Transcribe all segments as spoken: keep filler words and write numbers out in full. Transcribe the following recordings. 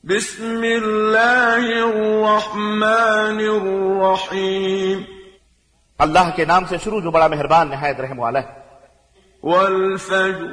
بسم اللہ الرحمن الرحیم اللہ کے نام سے شروع جو بڑا مہربان نہایت رحم والا ہے۔ والفجر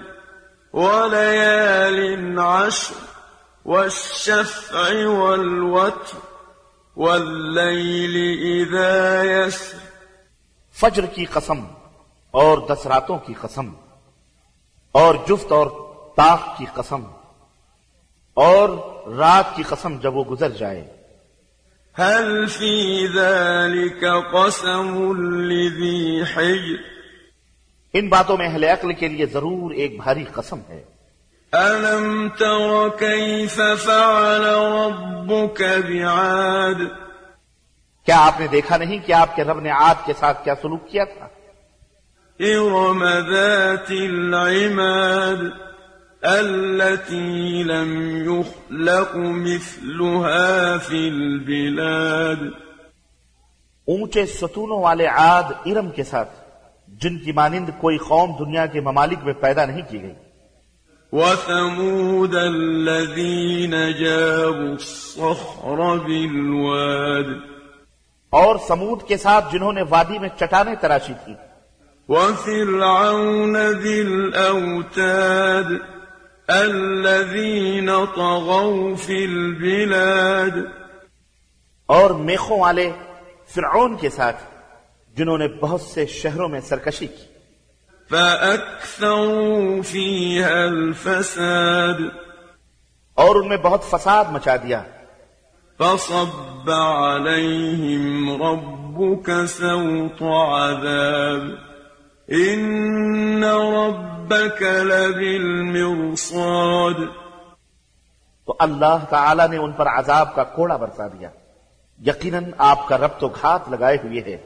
وليال عشر والشفع والوتر واللیل اذا یسر۔ فجر کی قسم اور دس راتوں کی قسم اور جفت اور طاق کی قسم اور رات کی قسم جب وہ گزر جائے۔ هل في ذلك قسم لذي حجر۔ ان باتوں میں اہل عقل کے لیے ضرور ایک بھاری قسم ہے۔ ألم تر كيف فعل ربك بعاد۔ کیا آپ نے دیکھا نہیں کہ آپ کے رب نے عاد کے ساتھ کیا سلوک کیا تھا؟ إرم ذات العماد التي لم يخلق مثلها في البلاد۔ اونچے ستونوں والے عاد ارم کے ساتھ جن کی مانند کوئی قوم دنیا کے ممالک میں پیدا نہیں کی گئی۔ وثمود الذين جابوا الصخر بالواد۔ اور سمود کے ساتھ جنہوں نے وادی میں چٹانیں تراشی تھی۔ وفرعون ذي الأوتاد الذين طغوا في البلاد۔ اور میخوں والے فرعون کے ساتھ جنہوں نے بہت سے شہروں میں سرکشی کی۔ فأكثروا فيها الفساد۔ اور ان میں بہت فساد مچا دیا۔ فصب عليهم ربك سوط عذاب إن ربك لبالمرصاد۔ تو اللہ تعالی نے ان پر عذاب کا کوڑا برسا دیا، یقیناً آپ کا رب تو گھات لگائے ہوئے ہے۔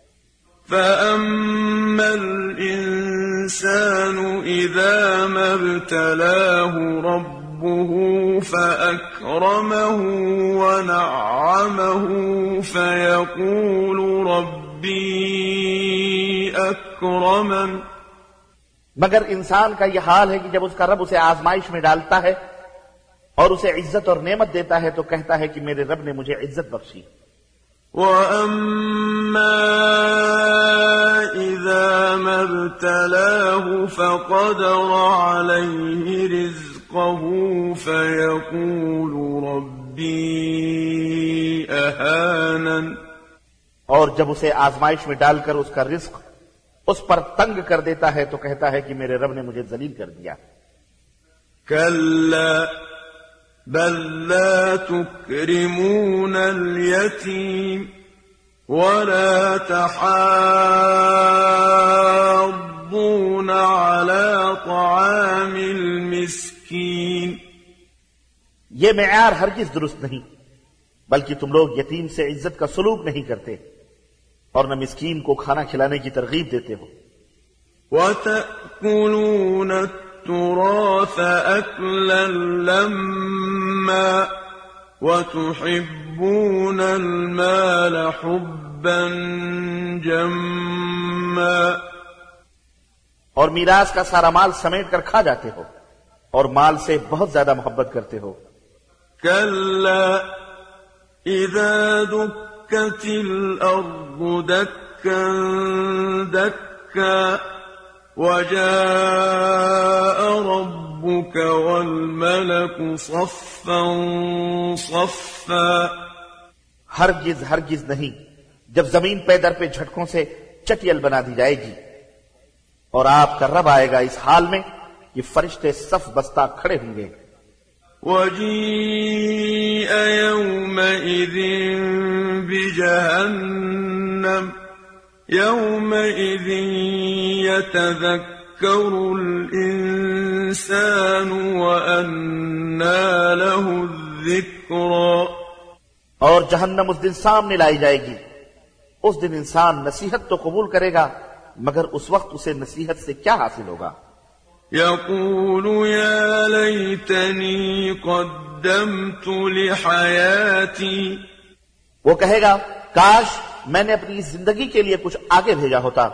فأما الإنسان إذا ما ابتلاه ربه فأكرمه ونعمه فيقول ربي أكرمن۔ مگر انسان کا یہ حال ہے کہ جب اس کا رب اسے آزمائش میں ڈالتا ہے اور اسے عزت اور نعمت دیتا ہے تو کہتا ہے کہ میرے رب نے مجھے عزت بخشی۔ وَأَمَّا إِذَا مَا ابْتَلَاهُ فَقَدَرَ عَلَيْهِ رِزْقَهُ فَيَقُولُ رَبِّي أَهَانَنِ۔ اور جب اسے آزمائش میں ڈال کر اس کا رزق اس پر تنگ کر دیتا ہے تو کہتا ہے کہ میرے رب نے مجھے ذلیل کر دیا۔ كَلَّا بل لا تكرمون اليتيم ولا تحاضون على طعام المسكين۔ یہ معیار ہرگز درست نہیں، بلکہ تم لوگ یتیم سے عزت کا سلوک نہیں کرتے اور نہ مسکین کو کھانا کھلانے کی ترغیب دیتے ہو۔ وَتَأْكُلُونَ التُّرَاثَ أَكْلًا لَمًّا وَتُحِبُّونَ الْمَالَ حُبًّا جَمًّا۔ اور میراث کا سارا مال سمیٹ کر کھا جاتے ہو اور مال سے بہت زیادہ محبت کرتے ہو۔ كَلَّا إِذَا دُكَّتِ الْأَرْضُ دَكًّا دَكًّا وَجَاءَ رَبُّكَ وَالْمَلَكُ صَفًّا صَفًّا۔ ہرگز ہرگز نہیں، جب زمین پے در پہ جھٹکوں سے چٹیل بنا دی جائے گی اور آپ کا رب آئے گا اس حال میں کہ فرشتے صف بستہ کھڑے ہوں گے۔ وَجِيءَ يَوْمَئِذٍ بِجَهَنَّمَ يَوْمَئِذٍ يَتَذَكَّرُ الْإِنسَانُ وَأَنَّى لَهُ الذِّكْرَى۔ اور جہنم اس دن سامنے لائی جائے گی، اس دن انسان نصیحت تو قبول کرے گا مگر اس وقت اسے نصیحت سے کیا حاصل ہوگا؟ يقول يا ليتني قدمت لحياتي۔ وہ کہے گا کاش میں نے اپنی زندگی کے لیے کچھ آگے بھیجا ہوتا۔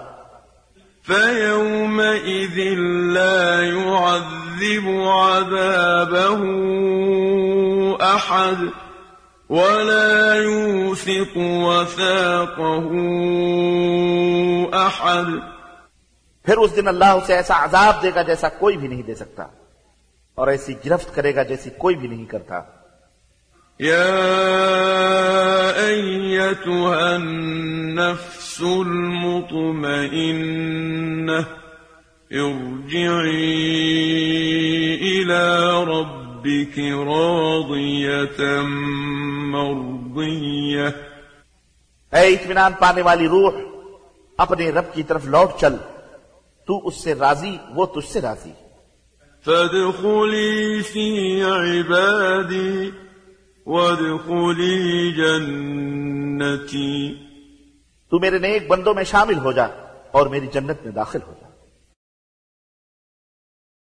فَيَوْمَئِذٍ لَا يُعَذِّبُ عَذَابَهُ أحد ولا يوثق وثاقه أحد. پھر اس دن اللہ اسے ایسا عذاب دے گا جیسا کوئی بھی نہیں دے سکتا، اور ایسی گرفت کرے گا جیسی کوئی بھی نہیں کرتا. يا أيتها النفس المطمئنة ارجعي إلى ربك راضية مرضية. اے اطمینان پانے والی روح، اپنے رب کی طرف لوٹ چل، تو اس سے راضی، وہ تجھ سے راضی. فادخلی فی عبادی وادخلی جنتی. تو میرے نیک بندوں میں شامل ہو جا اور میری جنت میں داخل ہو جا.